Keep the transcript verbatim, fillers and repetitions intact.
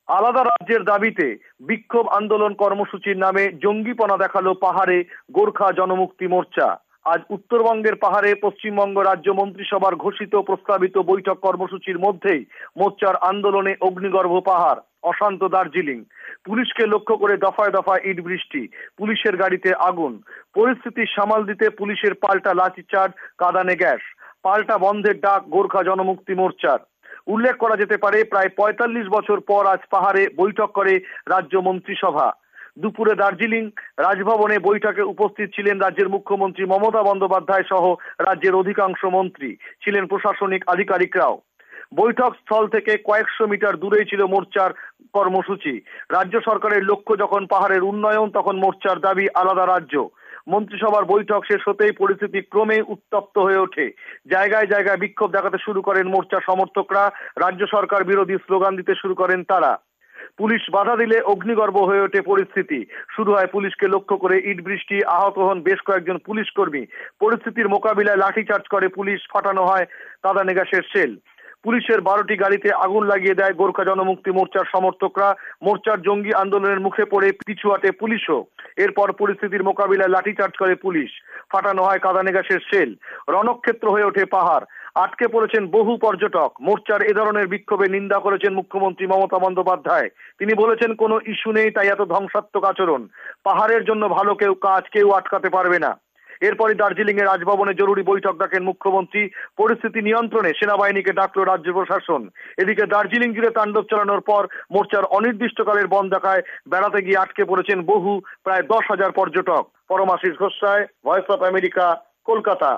আলাদা রাজ্যের দাবিতে বিক্ষোভ আন্দোলন কর্মসূচির নামে জঙ্গিপনা দেখালো পাহাড়ে গোর্খা জনমুক্তি মোর্চা। আজ উত্তরবঙ্গের পাহাড়ে পশ্চিমবঙ্গ রাজ্য মন্ত্রিসভার ঘোষিত প্রস্তাবিত বৈঠক কর্মসূচির মধ্যেই মোর্চার আন্দোলনে অগ্নিগর্ভ পাহাড়, অশান্ত দার্জিলিং। পুলিশকে লক্ষ্য করে দফায় দফায় ইট বৃষ্টি, পুলিশের গাড়িতে আগুন। পরিস্থিতি সামাল দিতে পুলিশের পাল্টা লাঠিচার্জ, কাঁদানে গ্যাস। পাল্টা বন্ধের ডাক গোর্খা জনমুক্তি মোর্চার। উল্লেখ করা যেতে পারে, প্রায় পঁয়তাল্লিশ বছর পর আজ পাহাড়ে বৈঠক করে রাজ্য মন্ত্রিসভা। দুপুরে দার্জিলিং রাজভবনে বৈঠকে উপস্থিত ছিলেন রাজ্যের মুখ্যমন্ত্রী মমতা বন্দ্যোপাধ্যায় সহ রাজ্যের অধিকাংশ মন্ত্রী, ছিলেন প্রশাসনিক আধিকারিকরাও। বৈঠক স্থল থেকে কয়েকশো মিটার দূরেই ছিল মোর্চার কর্মসূচি। রাজ্য সরকারের লক্ষ্য যখন পাহাড়ের উন্নয়ন, তখন মোর্চার দাবি আলাদা রাজ্য। মন্ত্রিসভার বৈঠক শেষ হতেই পরিস্থিতি ক্রমে উত্তপ্ত হয়ে ওঠে। জায়গায় জায়গায় বিক্ষোভ দেখাতে শুরু করেন মোর্চা সমর্থকরা, রাজ্য সরকার বিরোধী স্লোগান দিতে শুরু করেন তারা। পুলিশ বাধা দিলে অগ্নিগর্ভ হয়ে ওঠে পরিস্থিতি। শুরু হয় পুলিশকে লক্ষ্য করে ইট বৃষ্টি, আহত হন বেশ কয়েকজন পুলিশ কর্মী। পরিস্থিতির মোকাবিলায় লাঠিচার্জ করে পুলিশ, ফাটানো হয় কাঁদানে গ্যাসের শেল। পুলিশের বারোটি গাড়িতে আগুন লাগিয়ে দেয় গোর্খা জনমুক্তি মোর্চার সমর্থকরা। মোর্চার জঙ্গি আন্দোলনের মুখে পড়ে পিছু হটে পুলিশও। এরপর পরিস্থিতির মোকাবিলায় লাঠিচার্জ করে পুলিশ, ফাটানো হয় কাঁদানে গ্যাসের শেল। রণক্ষেত্র হয়ে ওঠে পাহাড়, আটকে পড়েছেন বহু পর্যটক। মোর্চার এ ধরনের বিক্ষোভে নিন্দা করেছেন মুখ্যমন্ত্রী মমতা বন্দ্যোপাধ্যায়। তিনি বলেছেন, কোনো ইস্যু নেই, তাই এত ধ্বংসাত্মক আচরণ। পাহাড়ের জন্য ভালো কেউ কাজ কেউ আটকাতে পারবে না। এরপরই দার্জিলিং এর রাজভবনে জরুরি বৈঠক ডাকেন মুখ্যমন্ত্রী। পরিস্থিতি নিয়ন্ত্রণে সেনাবাহিনীকে ডাকল রাজ্য প্রশাসন। এদিকে দার্জিলিং জুড়ে তাণ্ডব চালানোর পর মোর্চার অনির্দিষ্টকালের বন্ধ দেখায় বেড়াতে গিয়ে আটকে পড়েছেন বহু, প্রায় দশ হাজার পর্যটক। Paramashis Goswami, voice of America, Kolkata.